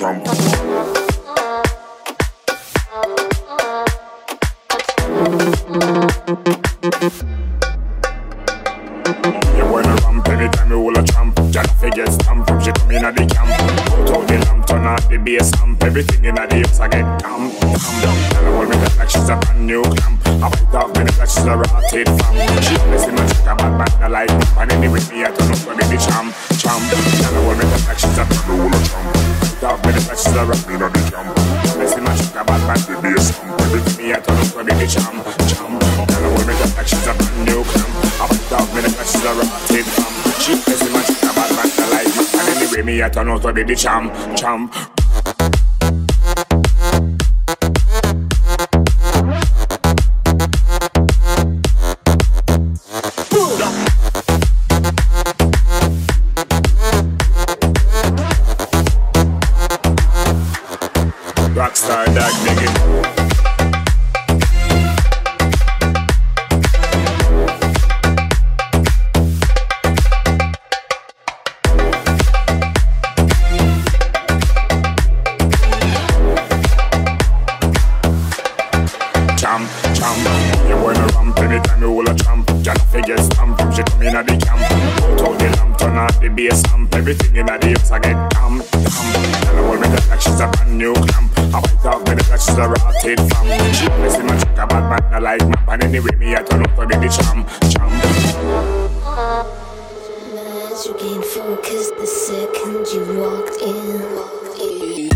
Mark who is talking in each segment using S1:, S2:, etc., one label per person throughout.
S1: champ. You wanna ramp anytime you hold a champ. Jalla get stamped from she come in at the camp. Out of the lamp, turn out the bass amp. Everything in the hips I get calm, calm down. Jalla hold me like she's a brand new clamp. I bite off me like she's a rotted fam. She always in my chick a bad man, I like me. And anyway me I turn up for the champ, champ. Jalla hold me like she's a brand new champ. Bite off me like she's a rotted on the champ. Always in my chick a bad man, the bass amp. Everything me I turn up for the champ, champ. Jalla hold me like she's a brand new clamp. I bite off me like she's a rotted fam. She always in my chick a bad man, I like me. And anyway me I turn up for the champ, champ. Rockstar dog nigga. Champ, champ. You wanna ramp anytime you hold a champ. Jalla figure stamp from she come in at the camp. Out of the lamp, turn out the bass amp. Everything in the hips I get calm, calm. Jalla hold me like she's a brand new clamp. I bite off me like she's a rotted fam. She always in my chick a bad man, I like me. And anyway me I turn up for the champ, champ.
S2: As you gain focus the second you walked in.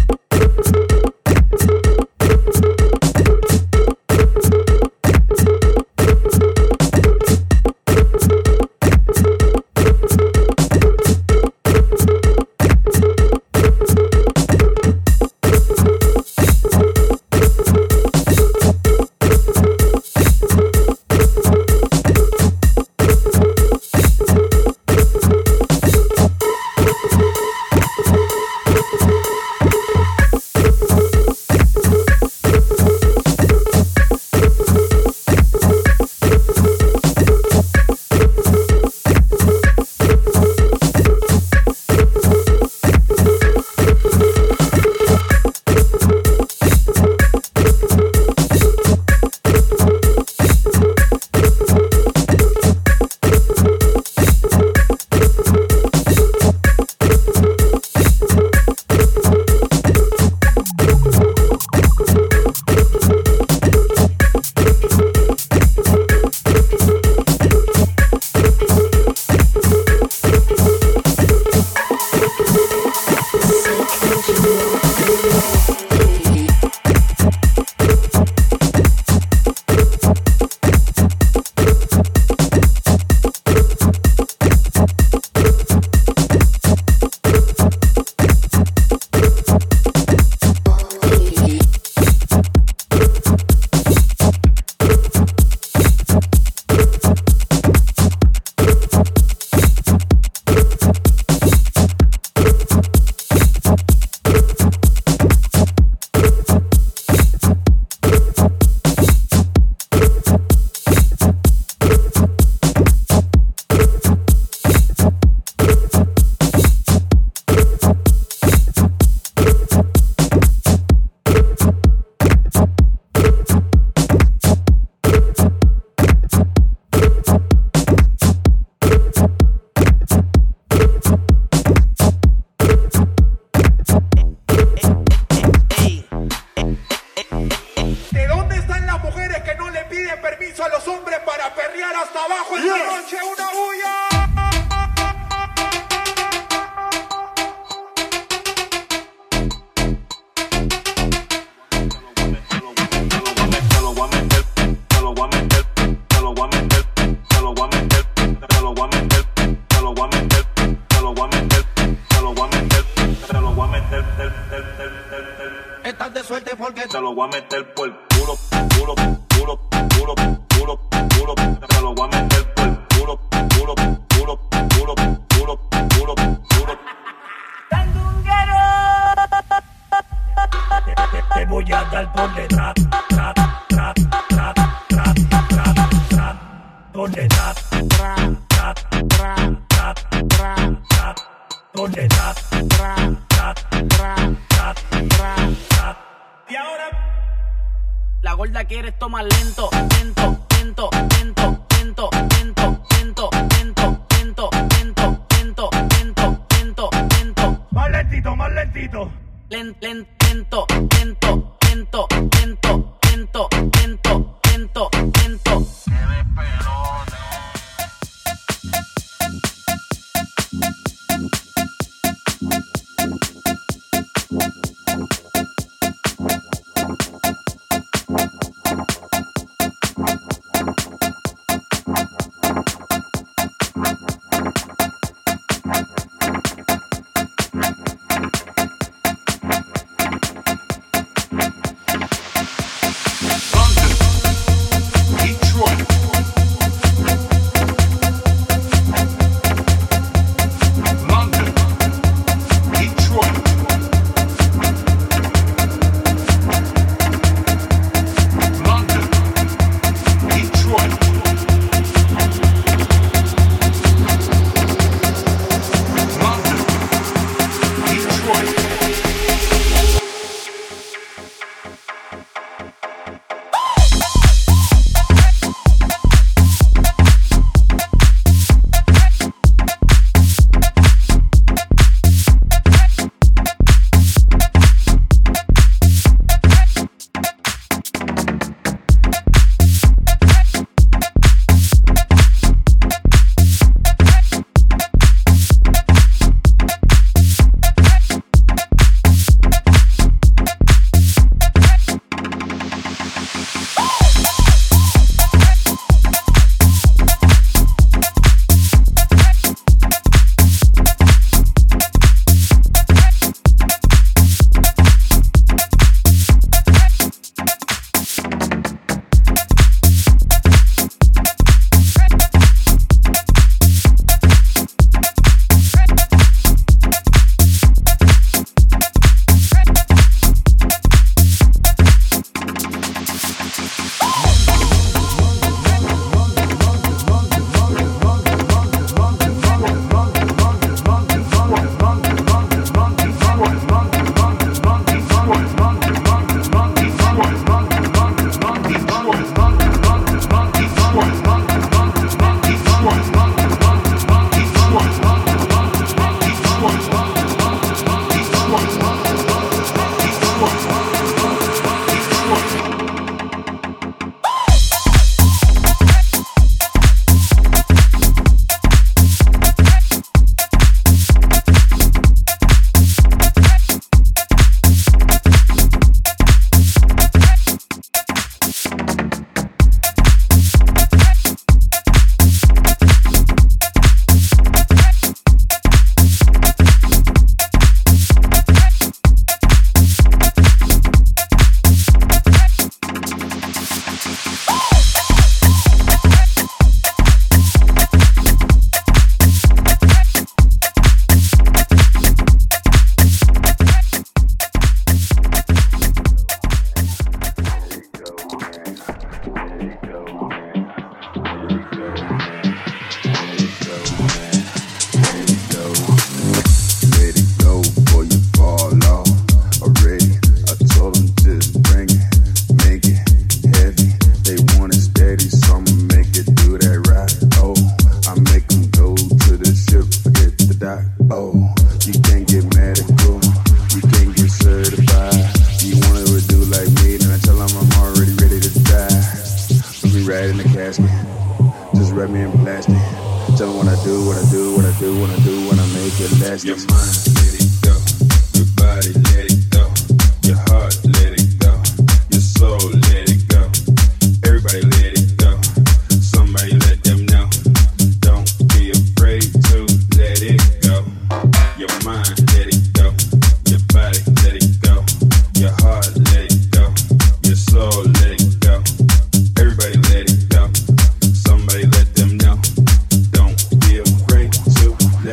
S3: Estás de suerte porque te lo voy a meter por el culo, culo, culo, culo, culo, culo. Te lo voy a meter por el culo, culo, culo, culo, culo, culo, culo. ¡Sandunguero! Te voy a dar por detrás, tra, tra, tra, tra, tra, tra, por detrás, tra, tra, tra, tra, tra, tra, por detrás, tra, tra, tra, tra.
S4: quieres tomar lento, lento, lento, lento, lento, lento, lento, lento, lento, lento, lento, lento, lento, lento.
S3: Más lentito, más lentito.
S4: Lento, lento, lento, lento, lento, lento, lento, lento, lento.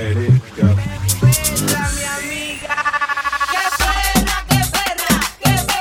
S5: Mi amiga, qué perra,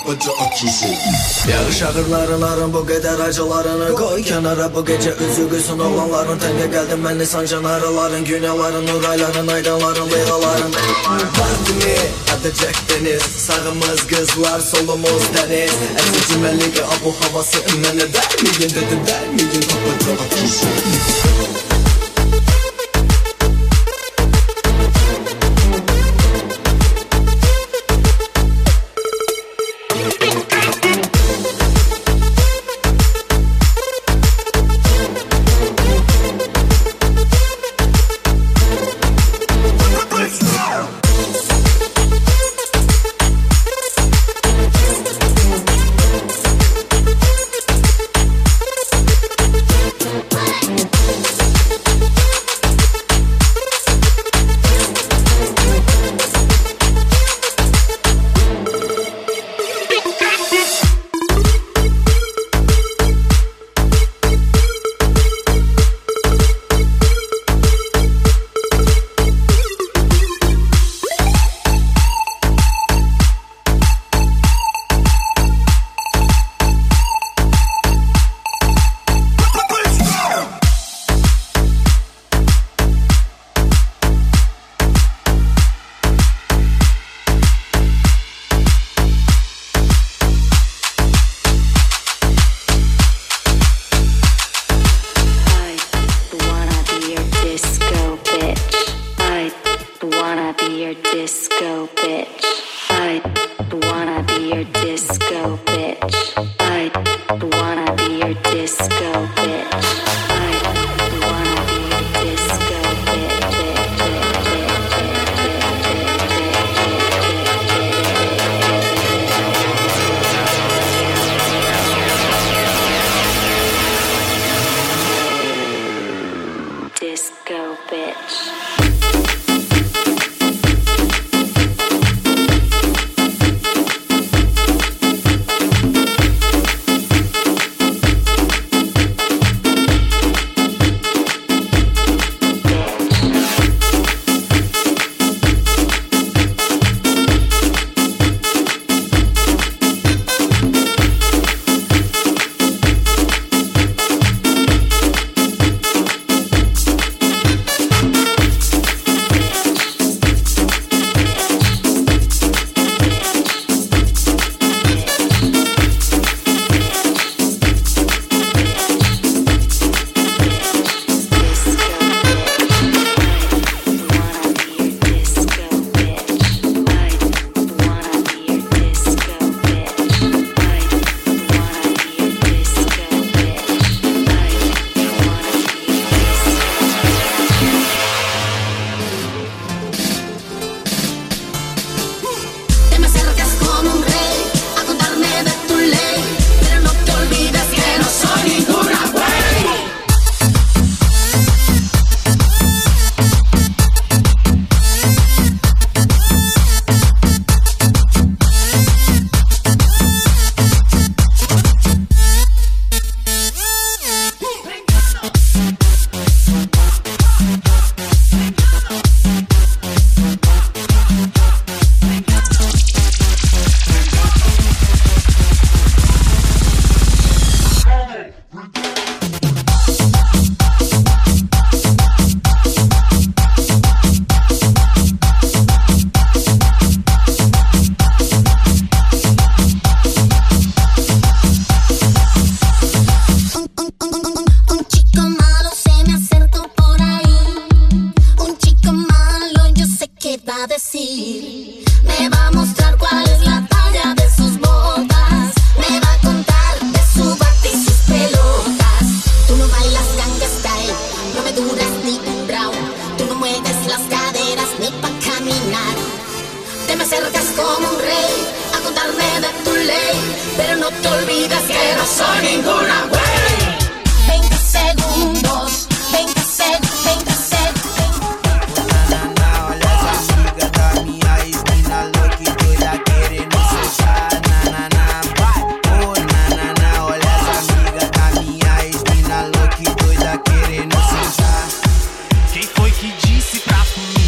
S5: kapıcı açılsın.
S6: Yağış ağırlarınların bu kadar acılarını koy kenara. Bu gece üzügüsün olanların tenge geldim benli sancın arıların. Günahların, nurayların, aydınların, leylaların. Partimi edecek deniz, sağımız kızlar, solumuz deniz. Eski cümlelik bu havası emmene der miyin dedim der miyin kapıcı açılsın.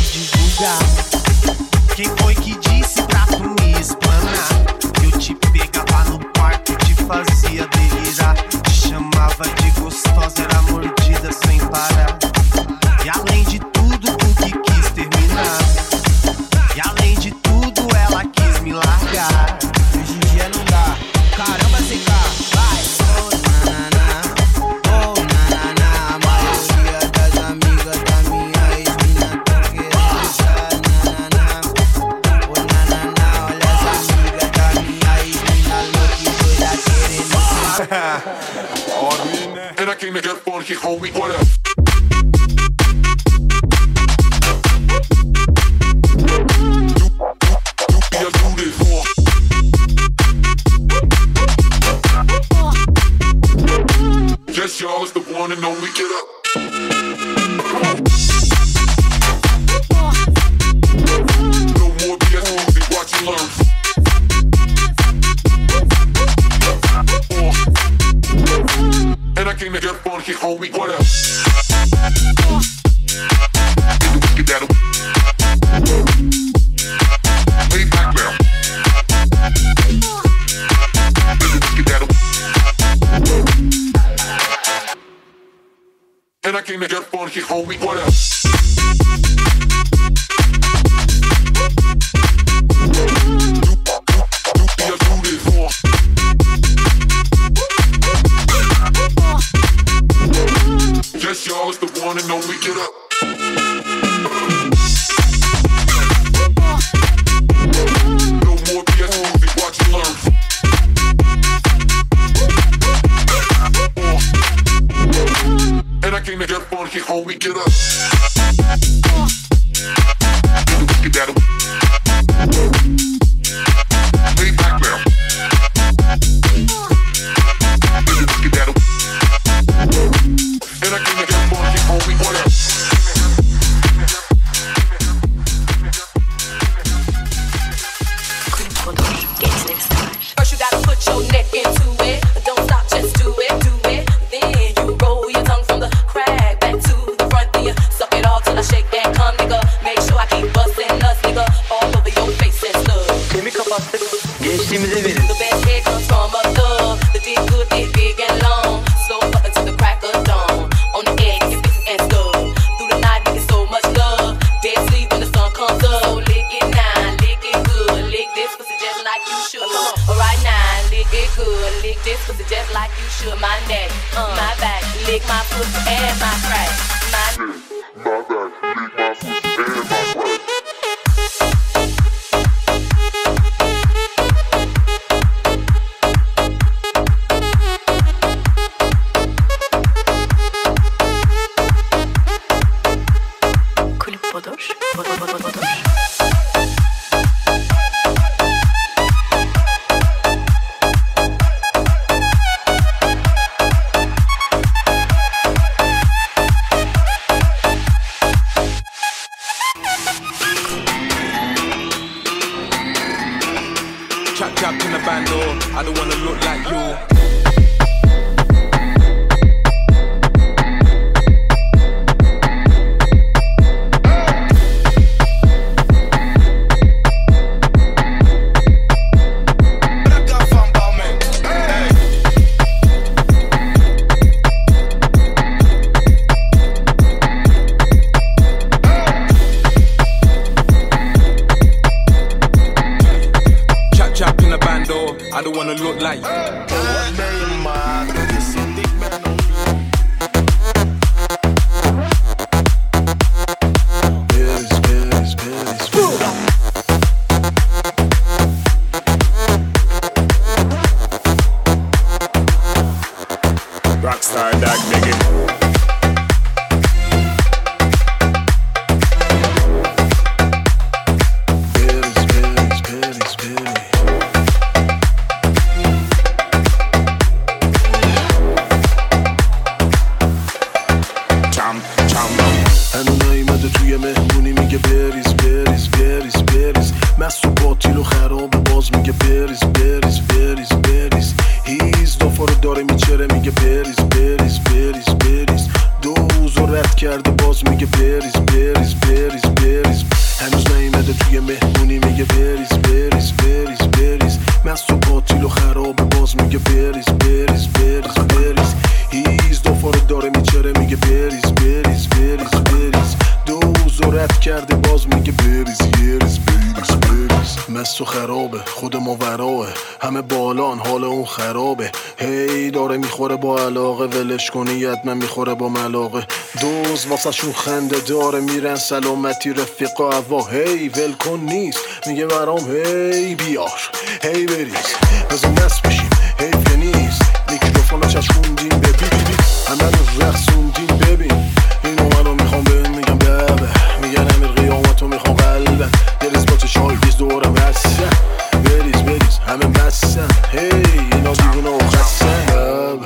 S7: Quem foi que disse pra tu me espanar? Eu te pegar
S5: homie, what up? Yes, y'all, it's the one and only, get up. No more BS music, watch and learn. And I came to get funky, homie, what up? Get that way back now. Get that. And I came to get funky, homie, what up? Yes, y'all, it's the one and only, get up. No more BS music, watch and learn. And I came to get funky, homie, get up. Get that way back now. Get that. And I came to get funky, homie, what up?
S7: First you gotta put your neck into it. Don't stop, just do it, do it. Then you roll your tongue from the crack back to the front. Then you suck it all till I shake that cum, nigga. Make sure I keep busting nuts, nigga, all over your face and stuff.
S8: Kemik kapattık, gençliğimize verin.
S7: The best head comes from a thug. The dick good, dick big and long. Slow up until the crack of dawn. On the edge, you fix and stuff. Through the night, nigga, so much love. Dead sleep when the sun comes up. So lick it now, lick it good. Lick this pussy just like you should. Right now, lick it good. Lick this pussy just like you should. My neck, my back, lick my pussy and my crack. My
S5: back, lick my pussy and my crack.
S9: Chap in the band, or I don't wanna look like you. I don't wanna look like
S1: Rockstar Dog Biggie.
S10: مست و خرابه خود ماوراه همه بالان حال اون خرابه هی داره میخوره با علاقه ولش کنی حتما میخوره با ملاقه دوز واسه شون خنده داره میرن سلامتی رفیقا هوا هی ول کن نیست میگه برام هی بیار هی بریز بزن مست بشیم هی نیست میکروفون چشوندیم به بی همه رو رقصوندین ببین اینو منو میخوام بهن میگم بابه میگن امیر قیامتو میخوام قلبن یه ریز با چشای دورم هستن بریز همه بستن هی اینا دیوونه و خستن بابه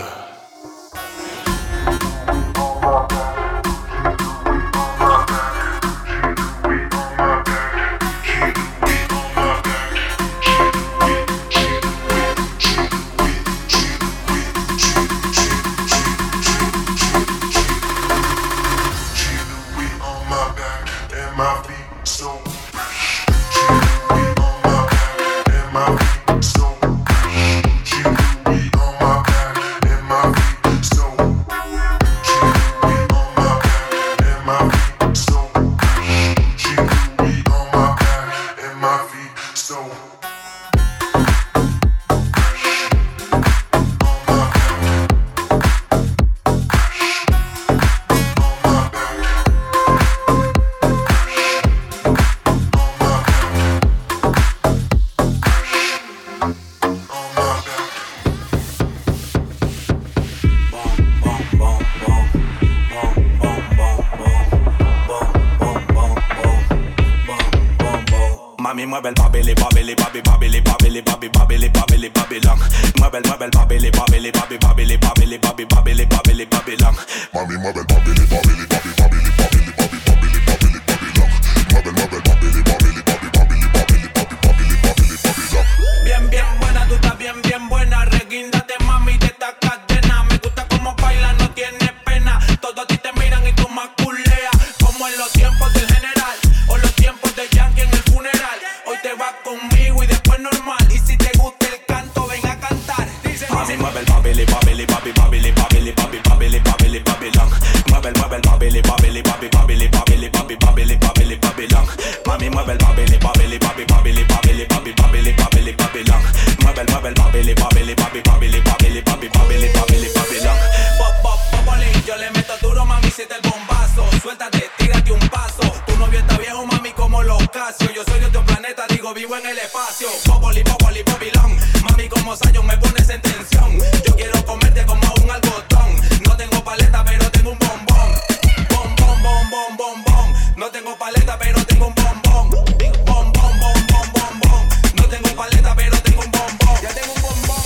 S11: Mami, mueve el babili, babili, babi, babili, babili, babi, babili, babili, babilón. Mueve el babili, babili, babi, babili, babili, babi, babili, babili, babilón.
S5: Mami, mueve el babili, babili, babi, babili, babili, babi, babili, babili, babilón. Mueve el babili, babili, babi, babili, babili, babi, babili, babili, babilón.
S11: Bien, bien buena, tú estás bien, bien buena. Reguíndate, mami, de esta cadena. Me gusta cómo baila, no tiene pena. Todos a ti te miran y tú más culeas. Como en los tiempos del general o los tiempos de Yankee en el funeral. Hoy te vas conmigo y después normal. Y si te gusta el canto, ven a cantar. Mami, mueve el babili, babili, babi, babili, babili, babi, babili, babili, babilón. Mueve el babili, babili, babi, babili, babili, babi, babili, babili, babilón. Mami, mueve el babili, babili, babi, babili, babili, babi, babili, babili, babilón. Mueve el babili, babili, babi, babili, babili, babi, babili, babili, babilón. Pop, pop, popolín, yo le meto duro, mami, siete el bombazo. Suéltate, tírate un paso. Tu novio está viejo, mami, como los Casio. Yo soy de otro planeta, digo, vivo en el espacio. Popoli, popoli, popilón. Mami, como Sayon me pones en tensión. Yo quiero comerte como un algodón. No tengo paleta, pero tengo un bombón. Bom, bom, bom, bom, bom, bom. No tengo paleta, pero tengo un bombón. Bom, bom, bom, bom, bom, bom. No tengo paleta, pero tengo un bombón. Ya tengo un bombón.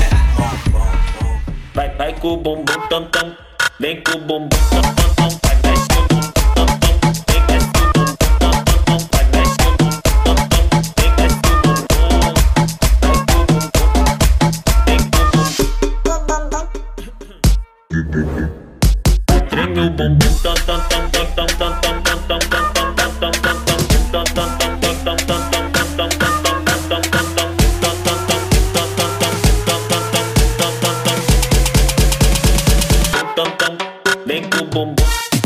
S12: Vai, vai com o bumbum tam tam. Vem com o bumbum tam tam tam. Vai, vai com o bumbum tam tam. Vem, vai com o bumbum tam tam. Vai, vai com o bumbum tam tam. Vem, vai com o bumbum. Vai com o bumbum. Vem com o bumbum. Treme o bumbum tam tam tam tam tam tam tam tam tam tam tam tam tam tam tam tam tam tam vem com o bumbum.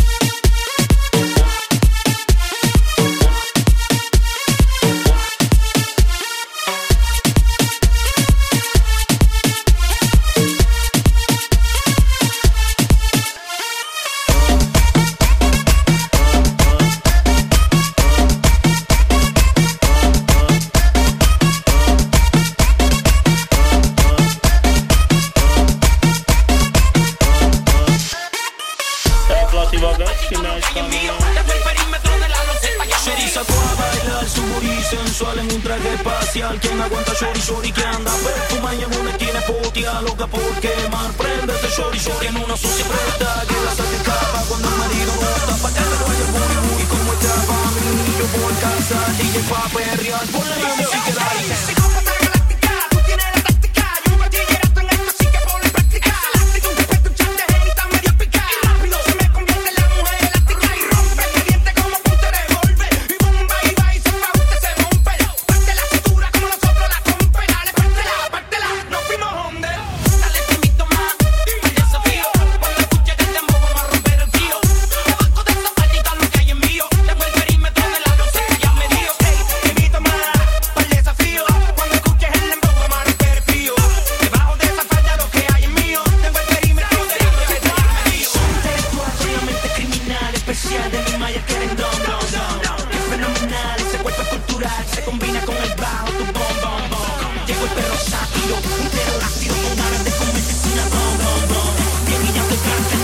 S13: Quien aguanta shorty shorty que anda perfuma y en una esquina potia loca por quemar. Prende ese shorty shorty en una sucia preta que la saque capa cuando el marido bota pa' que le vaya el booty booty como esta familia. Yo por casa DJ pa' perrear, ponle la música de ahí. Llegó el perro sátiro, un perro ácido con ganas de comerse una bom, bom, bom. Bien y ya te cante.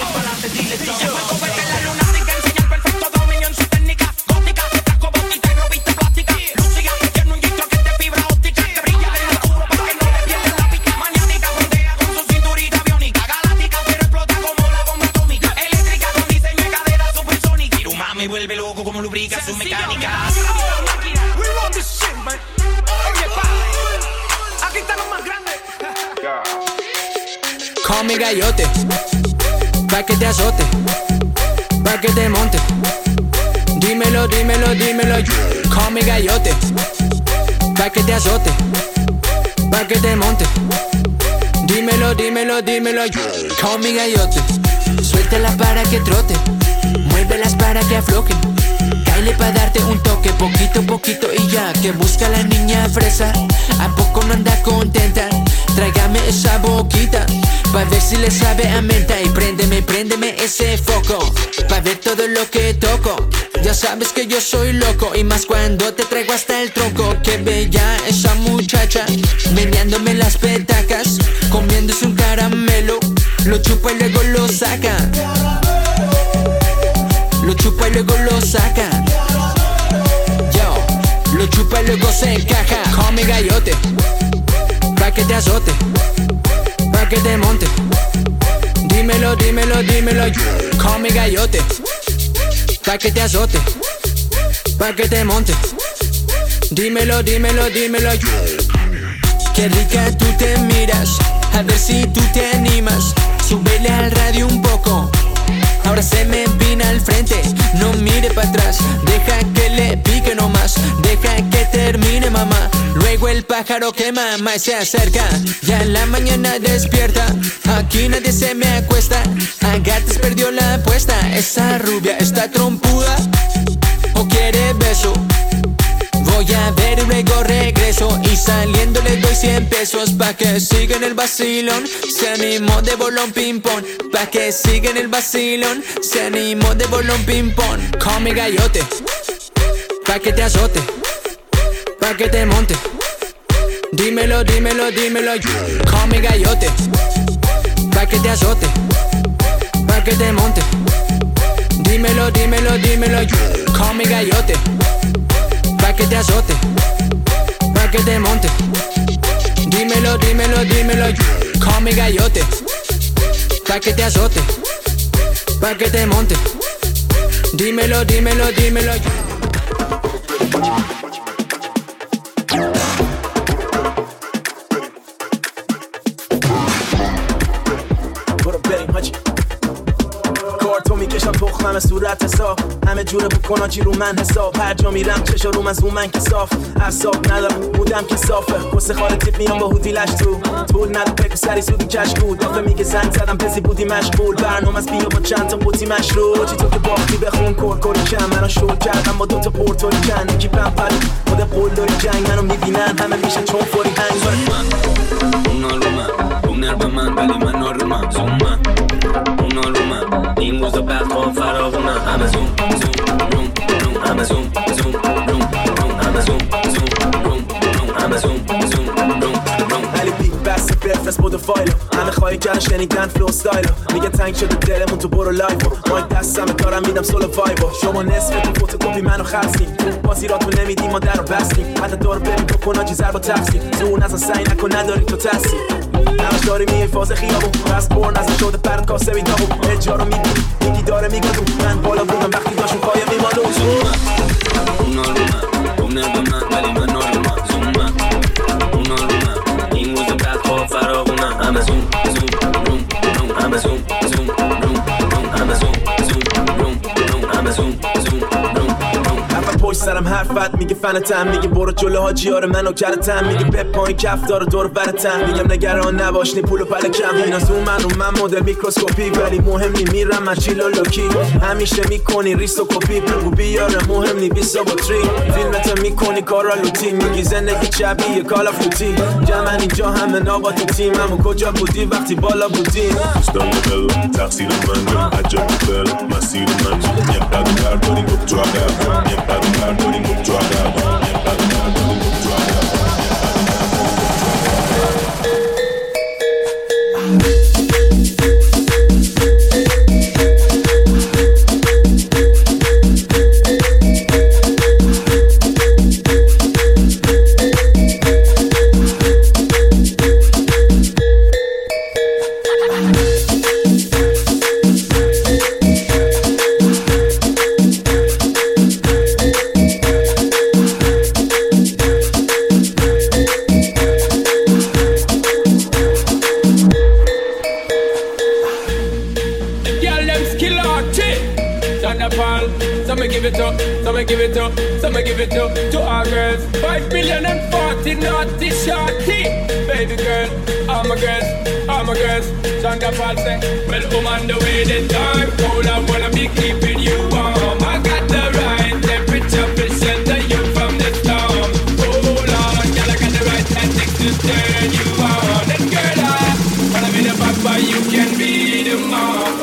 S13: dile pa'lante, dile todo. Se fue cobete la lunática, enseña el perfecto dominio en su técnica gótica. Casco botita y robita plástica. Lucía, tiene un gistro que es de fibra óptica. Que brilla en el oscuro para que no le pierdas la pica. Maniática, fondea con su cinturita biónica. Galáctica, pero explota como la bomba atómica. Eléctrica con diseño de cadera supersónica. Y tu mami vuelve loco como lubrica su mecánica. We run this shit, man. Oye, pa, aquí están los más grandes.
S14: Call me Gallote, pa' que te azote, pa' que te monte. Dímelo, dímelo, dímelo. Call me Gallote, pa' que te azote, pa' que te monte. Dímelo, dímelo, dímelo. Call me Gallote. Suéltala para que trote, muévelas para que aflojen. Cáele pa' darte un toque, poquito, poquito y ya. Que busca la niña fresa, ¿a poco no anda contenta? Tráigame esa boquita, pa' ver si le sabe a menta. Y préndeme, préndeme ese foco, pa' ver todo lo que toco. Ya sabes que yo soy loco, y más cuando te traigo hasta el tronco. Qué bella esa muchacha, meneándome las petacas, comiéndose un caramelo, lo chupa y luego lo saca. Lo chupa y luego lo saca. Yo, lo chupa y luego se encaja. Call me Gallote, pa' que te azote, pa' que te monte. Dímelo, dímelo, dímelo. Call me Gallote, pa' que te azote, pa' que te monte. Dímelo, dímelo, dímelo. Qué rica tú te miras, a ver si tú te animas. Súbele al radio un poco, ahora se me empina al frente. No mire para atrás, deja que le pique nomás. Deja que termine, mamá. Luego el pájaro que mama y se acerca. Ya en la mañana despierta, aquí nadie se me acuesta. Agates perdió la apuesta. Esa rubia está trompuda o quiere beso. Voy a ver y luego regreso, y saliendo le doy 100 pesos pa' que siga en el vacilón. Se animó de bolón ping pong, pa' que siga en el vacilón. Se animó de bolón ping pong. Call me Gallote, pa' que te azote, pa' que te monte. Dímelo, dímelo, dímelo. Call me Gallote, pa' que te azote, pa' que te monte. Dímelo, dímelo, dímelo. Call me Gallote, pa' que te azote, pa' que te monte. Dímelo, dímelo, dímelo. Call me Gallote, pa' que te azote, pa' que te monte. Dímelo, dímelo, dímelo.
S15: میکشم تخمم صورت حساب همه جوره بکن آجی رو من حساب هر جا میرم چشا رو من زومن که صاف اعصاب ندارم بودم که صافه واسه خاله تیپ میام با هودی لش تو طول ندو بگو سری سودی کشکول دافه میگه زنگ زدم پسی بودی مشغول برنامه از بیا با چند تا بوتی مشروع چی تو که باختی بخون کل کم منو شور کردم با دوتا پورتوریکن یکی پمپل خود قلدری جنگ منو میبینن همه میشن چون فوری هنگ
S16: Uno luma, un nerva man, vale man norma, zuma. Uno luma, ningún zapato con faroguna. I'm a zoom, room, I'm a zoom, room, I'm a zoom, room, I'm a zoom, room.
S15: علی بیگ بس بفرست بود فایلو همه خواهی کردن شنیدن فلو ستایلو میگه تنگ شده دلمون تو برو لایفو مایک دستم کارم میدم سولو وایبو شما نصفتون فوتوکوپی منو خرسیم بازیراتون نمیدیم ما در رو بستیم حتی دارو بریم بکن آجی ضرب و تقسیم زون ازن سعی نکن نداری تو تحصیل همش داری میای فاز خیابون بس برن ازن شده پرد کاسه بیدابون اجارو میگیری یکی داره میگادون من بالا بودم وقتی داشون پایه میمانون
S16: Uno luma, un nerva man, vale man norma, zuma. Uno luma, ningún zapato con faroguna. I'm a zoom, room, I'm a zoom, room, I'm a zoom, room, I'm a zoom, room.
S15: پشت سرم حرفت میگه فنتم میگه برو جلو حاجیار منو کرتم میگه به پایین کف داره دور برتم میگم نگران نباش نی پولو پلکم اینا زوم من رو من مدل میکروسکوپی ولی مهم نی میرم من چیلو لوکی همیشه میکنی ریس و کپی بگو بیاره مهم نی 20 با تری فیلمت میکنی کارا لوتی میگی زندگی شبیه کال اف دوتی جمن اینجا همه ناباتی تیم همون کجا بودی وقتی بالا بودی
S17: دوستان دل تقصیر من عجب دل مسیر من یک بعد برداریم گفت تو عقب یک بعد برداریم گفت تو عقب یک بعد برداریم گفت تو عقب
S18: Thunderfall. So me give it up, so me give it up, so me give it up to our girls. 5,040,000 naughty shorty. Baby girl, all my girls, all my girls. Thunderfall say, well, on the way the time cold, I wanna be keeping you warm. I got the right temperature to shelter you from the storm. Hold on, girl, I got the right tactics to turn you on. And girl, I wanna be the papa, you can be the mom.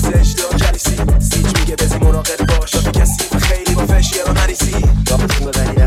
S19: مراقب باش کسی خیلی با فشیه رو نریسی راه تو ببری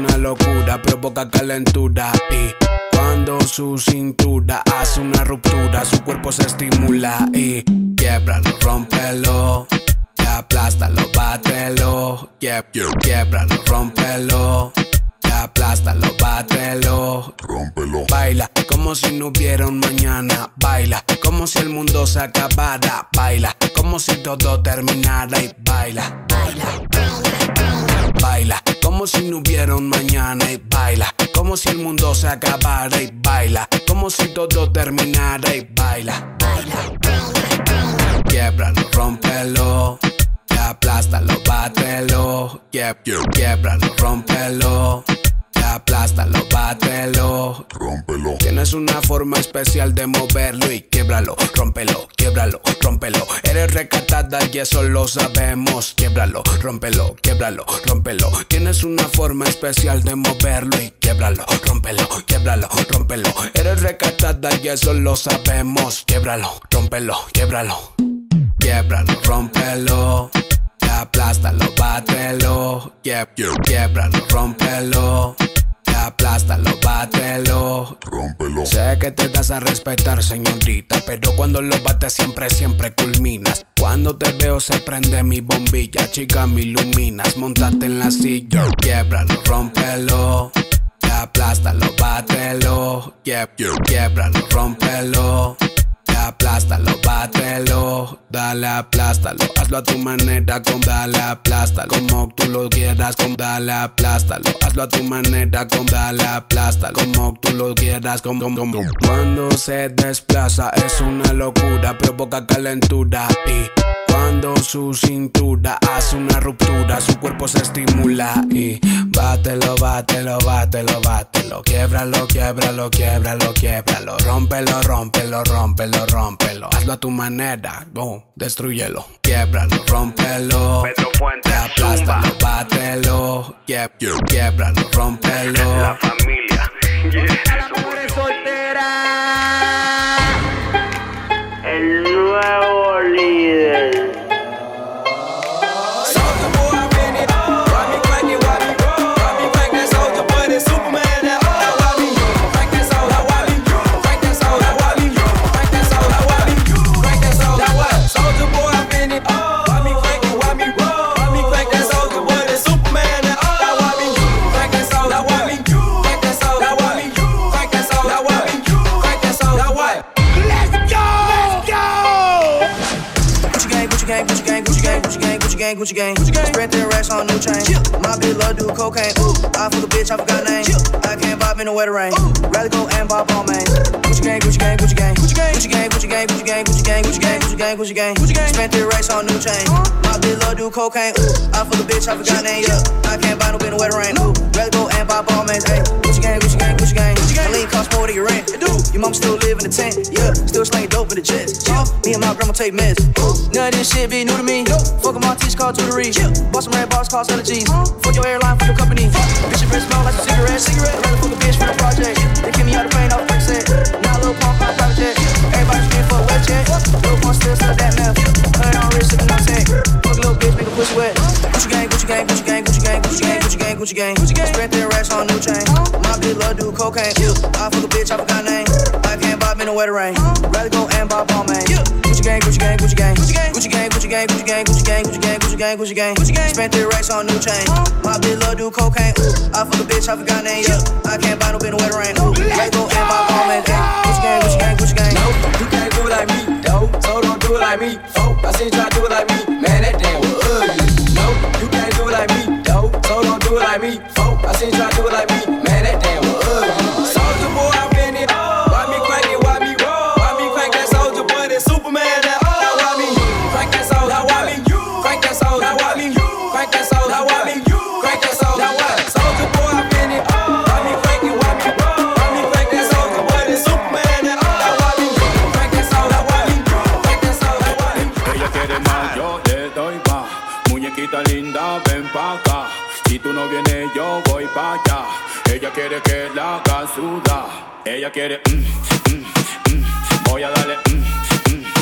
S14: una locura, provoca calentura y cuando su cintura hace una ruptura, su cuerpo se estimula y quiebralo, rómpelo, aplástalo, bátelo, quiebralo, rómpelo, aplástalo, bátelo,
S5: rómpelo.
S14: Baila como si no hubiera un mañana, baila como si el mundo se acabara, baila como si todo terminara y baila, baila como si no hubiera un mañana y baila como si el mundo se acabara y baila como si todo terminara y baila, quiebralo, rómpelo, aplástalo, bátelo, quiebralo, rómpelo, aplástalo, bátelo,
S5: rómpelo.
S14: Tienes una forma especial de moverlo y quiebralo, rómpelo, rómpelo. Eres recatada y eso lo sabemos. Quiebralo, rómpelo, rómpelo. Tienes una forma especial de moverlo y quiebralo, rómpelo. Eres recatada y eso lo sabemos. Quiebralo, rómpelo. Quiebralo, rómpelo, aplástalo, bátelo, quiebralo, rómpelo, aplástalo, bátelo,
S5: rómpelo.
S14: Sé que te das a respetar, señorita, pero cuando lo bates siempre culminas. Cuando te veo se prende mi bombilla, chica, me iluminas. Montate en la silla, quiebralo, rómpelo, aplástalo, bátelo, quiebralo, rómpelo, aplástalo, bátelo, dale, aplástalo, hazlo a tu manera, dale, aplástalo, como tú lo quieras, dale, aplástalo, hazlo a tu manera, dale, aplástalo, como tú lo quieras, Cuando se desplaza es una locura, provoca calentura y cuando su cintura hace una ruptura, su cuerpo se estimula y bátelo, quiebralo, rómpelo, hazlo a tu manera, boom, destrúyelo, quiebralo, rómpelo, aplástalo, bátelo, quiebralo, rómpelo.
S12: La familia,
S14: A las mujeres solteras,
S12: el nuevo líder.
S6: Gucci gang, spread their racks on new chain. My bitch love do cocaine. I fuck a bitch, I forgot name. I can't bob in the wetter rain. Rather go and bob all main. Gucci gang. Spent their racks on new chain. My bitch love do cocaine. I fuck a bitch, I forgot name. I can't buy no bitch in the wetter rain. Rather go and bob all mains. Gucci gang. My lean cost more than your rent. Your mom still live in the tent. Still slaying dope in the jets. Me and my grandma take meds. None of this shit be new to me. Fuck my teeth called tutory. Bought some red bars, cost allergies. Fuck your airline, fuck your company. Bitch, your breath smell like a cigarette. I'd rather fuck a bitch from the project. They kick me out the plane, I was first set. Now a little pump, I'm private jet. Everybody scream for a wet check. Little pump still stuck that mouth. Heard on wrist, sipping on tech. Fuck a little bitch, make a pussy wet. Gucci gang. Spread their racks on new chain. My bitch love do cocaine. I fuck a bitch, I forgot name. I can't bob in the wetter rain. Rather go and bob all main. Gucci gang. Spent their racks on new chain. My bitch love do cocaine. I fuck a bitch, I forgot name. I can't buy no bitch in the wetter rain. Rather go and bob all main. Gucci gang.
S15: No, you can't do it like me, no. So don't do it like me. Oh, I seen you try to do it like me. Man, that damn was ugly. No, you can't do it like me, no. So don't do it like me. Oh, I seen you try to do it like me. Man, that damn was ugly. Soldier boy, I been it. Why me crank it? Why me roll? Why me crank that soldier boy? That Superman. That why me crank that soldier? Why me crank that soldier? Why me crank that soldier? Why me crank that soldier? Soldier boy, I been it. Why me crank it? Why me roll? Why me crank that soldier boy? That Superman. That why me crank that soldier? Why me crank that soldier? Why me?
S19: Ella quiere más, yo le doy más. Muñequita linda, ven pa' acá. Si tú no vienes, yo voy pa' allá. Ella quiere que la haga sudar. Ella quiere, voy a darle,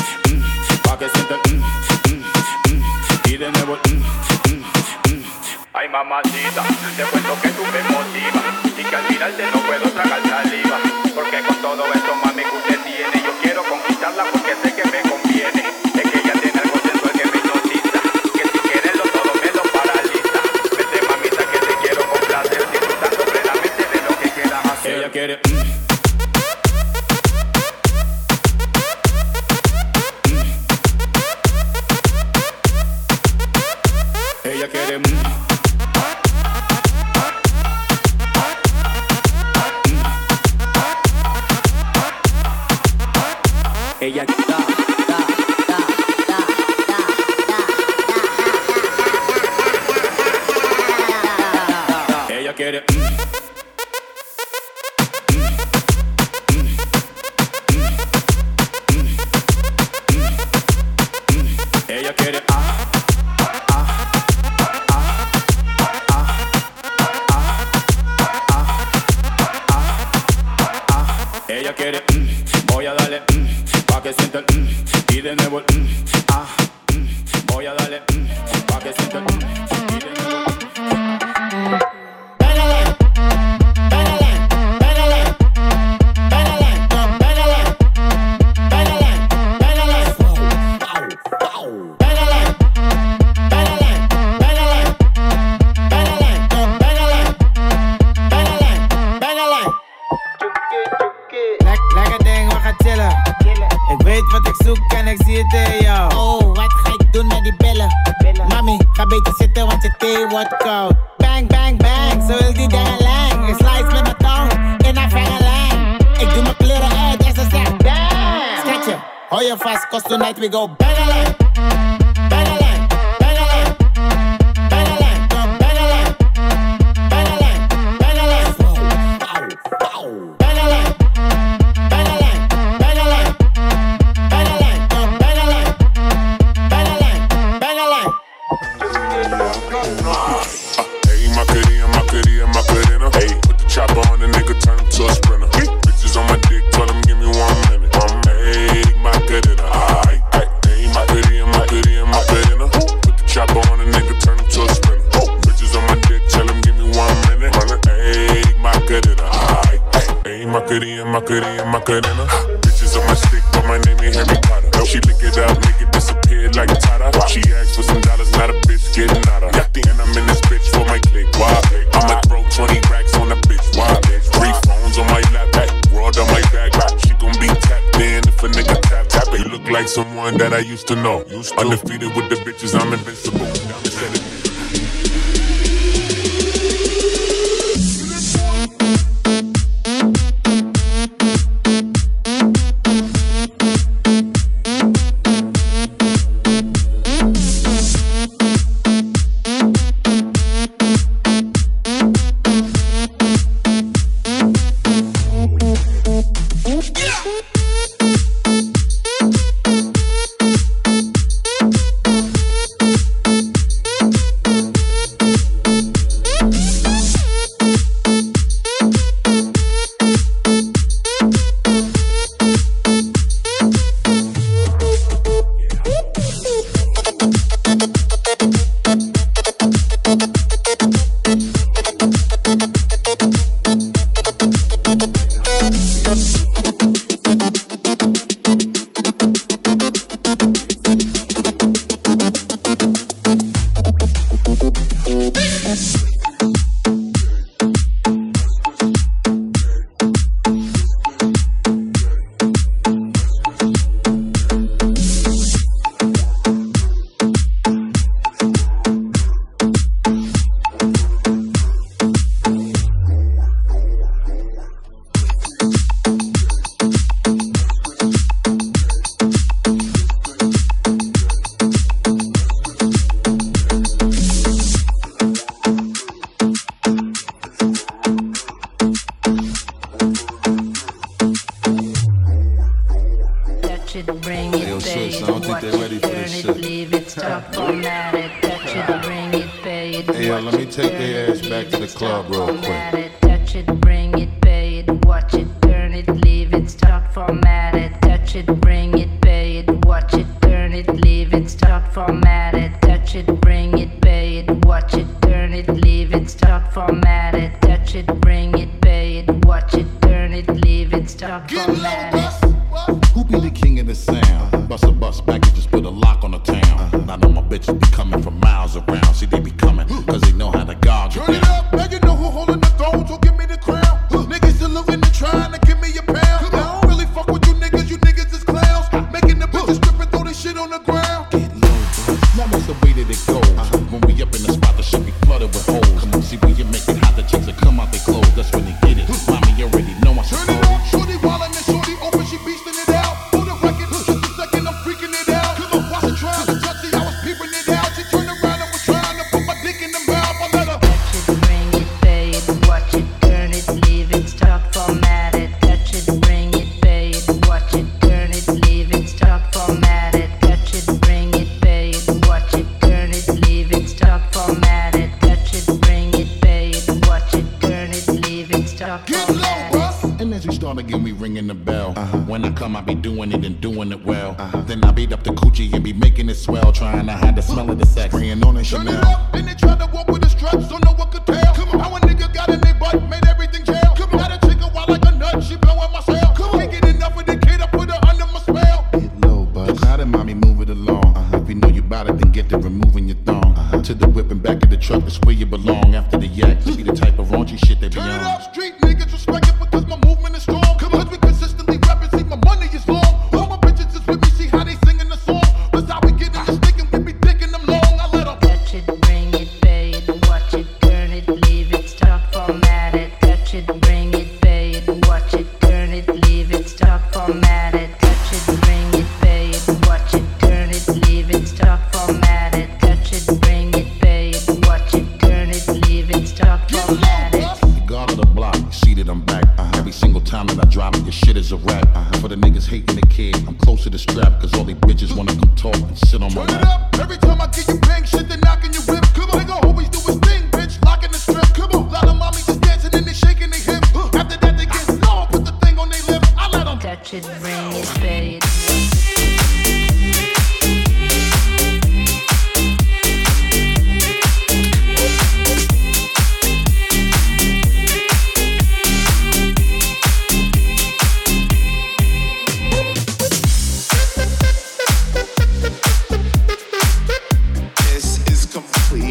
S19: pa' que sienta, y de nuevo, Ay mamacita, te cuento que tú me motivas y que al mirarte no puedo tragar saliva. Porque con todo esto mami que usted tiene, yo quiero conquistarla porque sé que me conviene. Es que ella tiene algo sensual que me hipnotiza, que si quieres lo todo me lo paraliza. Vete mamita que te quiero complacer, disfrutando plenamente de lo que quieras hacer. Ella quiere ella quiere ella ella quiere ella quiere ella quiere voy a darle pa' que sienta el y de nuevo el voy a darle pa' que sienta el y de nuevo
S20: Ik weet wat ik zoek en ik zie het in jou. Oh, wat ga ik doen met die billen? Mami, ga beter zitten want je thee wordt koud. Bang, bang, bang, zo wil die dingelang. Ik slice met mijn tong in een vengelang. Ik doe mijn kleren uit en ze zegt damn. Schatje, hou je vast, cause tonight we go bangalang. Bangalang, bangalang. Bangalang, kom bangalang. Bangalang, bangalang. Bangalang.
S17: Hey, put the chopper on the nigga, turn him to a sprinter. Bitches on my dick, tell him give me 1 minute. Hey, Macarena. Hey, Macarena. Put the chopper on the nigga, turn him to a sprinter. Bitches on my dick, tell him give me 1 minute. Hey, Macarena. Hey, Macarena. Bitches on my stick, but my name ain't Harry Potter. She lick it up, make it disappear like Tata. She asked for some dollars, not a bitch getting out of. And I'm in this bitch for my click. Why? I'ma throw 20 racks on a bitch. Why? 3 phones on my lap, world on my back. She gon' be tapped in if a nigga tap. You look like someone that I used to know. Undefeated with the bitches, I'm invincible.
S21: Hey, yo, let me take their ass back to the club real quick.
S2: Touch it, bring it, pay it, watch it, turn it, leave it, start format it. Touch it, bring it, pay it, watch it, turn it, leave it, start format it. Touch it, bring it, pay it, watch it, turn it, bring it, pay it, watch it, turn it, leave it, stop, format it.
S21: Who be the king of the sound? Bust a bus back and just put a lock on the town. I know my bitches be coming from miles around. See, they be coming, cause they know how to guard you. Turn it up, now you know who holding the throne, so give me the crown. Niggas still living and trying to give me a pound. I don't really fuck with you niggas is clowns. Making the bitches strip and throw this shit on the ground. Get low, bro. Now that's the way that it goes. When we up in the spot, the shit be flooded with holes. Come on, see when you make it hot, the chicks will come out they clothes. That's when they get it. Mommy, you already know I turn it up, shorty wildin' and shorty open, she beastin' it out. For the record, just a second, I'm freaking it out. Come on, watch it trying to touch it, I was peeping it out. She turned around and was trying to put my dick in the mouth. I let her
S2: touch it, bring it, pay it, watch it, turn it, leave it, stop, format it. Touch it, bring it, pay it, watch it, turn it, leave it, stop, format it. Touch it, bring it, pay it, watch it, turn it, leave it, stop, format it. Touch it, bring it, pay it, watch it, turn it, leave it, stop, format it.
S21: and as we start again, we ringing the bell. When I come, I be doing it and doing it well. Then I beat up the coochie and be making it swell. Trying to hide the smell of the sex, spraying on a Chanel. Turn it up, and they try to walk with the struts, so no one could tell. Come on, how a nigga got in their butt, made everything jail. Come on, got a chick a wild like a nut, she blowing my cell. Come on, can't get enough of the kid, I put her under my spell. Get low, bud. Now that mommy, move it along. If you know you bout it, then get to removing your thong. To the whip and back of the truck, that's where you belong. After the yak, be the type of raunchy shit they be on. Turn it up, street niggas respect it because my movement is strong. Come on, we consistently rapping, see my money is long. All my bitches is with me, see how they singing the song. That's how we get in the stick and we be digging them long. I let them
S2: touch it, bring it, pay it, watch it, turn it, leave it, stop, format it. Touch it, bring it, pay it, watch it, turn it, leave it, stop, format it. Touch it, bring it, pay it, watch it, turn it, leave it, stop, format it. Touch it, bring it, pay it, watch it, turn it, leave it, stop, format it.
S21: The guard of the block, you see that I'm back. Every single time that I drop it, your shit is a rap. For the niggas hating the kid, I'm close to the strap. Cause all they bitches wanna come talk and sit on my lap. Turn it up, every time I get you bang shit, they knocking your whip. Come on, they gon' always do his thing, bitch, locking the strip. Come on, lot of mommies just dancing and they shaking their hips. After that they get slow, put the thing on their lips. I let them
S2: touch it, bring it, pay it.
S21: This is complete.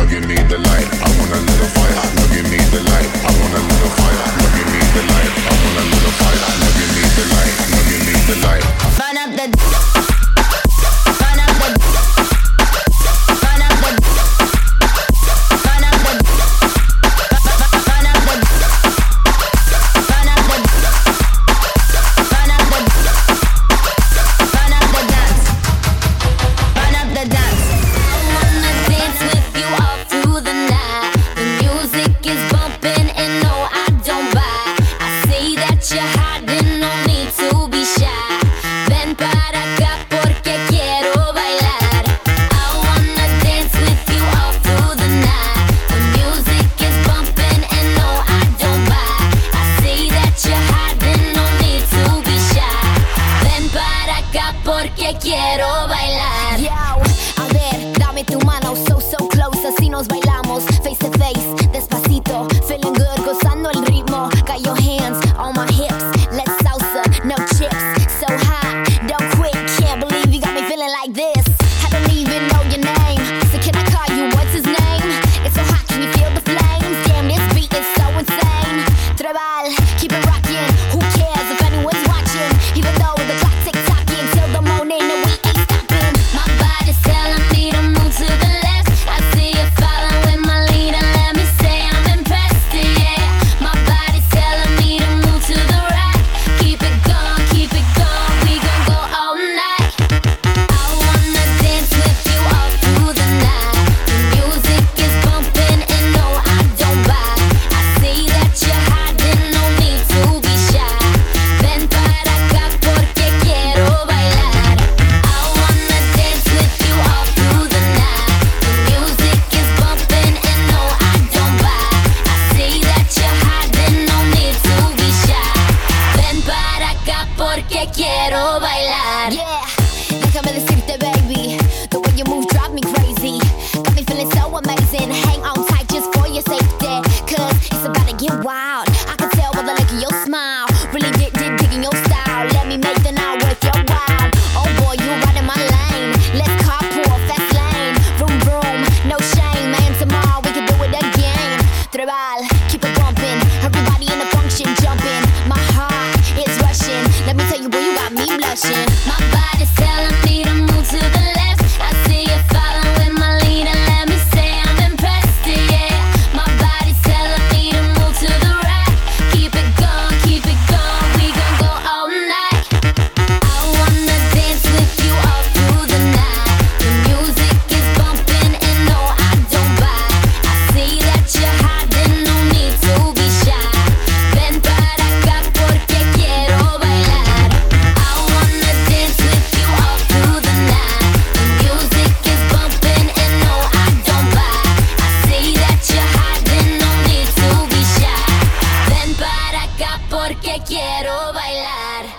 S21: Now give me the light, I want a little fire. Now give me the light, I want a little fire. Now give me the light, I want a little fire. Now give me the light, now give me the light.
S3: Burn up the
S22: porque quiero bailar. Yo, a ver, dame tu mano, so close, así nos bailamos, face to face, despacito, feeling good, gozando el ritmo. Got your hands on my hips, let's salsa, no chips, so hot, don't quit, can't believe you got me feeling like this. I don't even know your name, so can I call you, what's his name? It's so hot, can you feel the flames? Damn, this beat is so insane. Trebal, keep it rocking, who cares if anyone's watching? Even though the clock tick-tocking till the morning and we ain't stopping. My body's telling me to move to the left. I see you following my lead and let me say I'm impressed, yeah. My body's telling me to move to the right. Keep it going, we gon' go all night. I wanna dance with you all through the night. The music is bumping and no, I don't bite. I see that you're hiding, no need to be shy. Ven para acá porque quiero bailar. I wanna dance with you all through the night. The music is bumping and no, I don't bite. I see that you're hiding, no need to be shy. Ven para acá porque quiero bailar. Yeah, déjame decirte, baby, the way you move drive me crazy. Got me feeling so amazing. Hang on tight just for your safety, cause it's about to get wild. I can tell by the look of your smile. Really digging your style. Let me make the night worth your while. Oh boy, you right in my lane. Let's carpool, fast lane. Vroom vroom, no shame. Man, tomorrow we can do it again. Trebal, keep it bumping. Everybody in the function jumping. My heart is rushing. Let me tell you, boy, you got me blushing. My body's telling me to move to the left. I see you following my lead and let me say I'm impressed, yeah. My body's telling me to move to the right. Keep it going, we gon' go all night. I wanna dance with you all through the night. The music is bumping and no, I don't bite. I see that you're hiding, no need to be shy. Ven para acá porque quiero bailar. I wanna dance with you all through the night. The music is bumping and no, I don't bite. I see that you're hiding, no need to be shy. Ven para acá porque quiero bailar.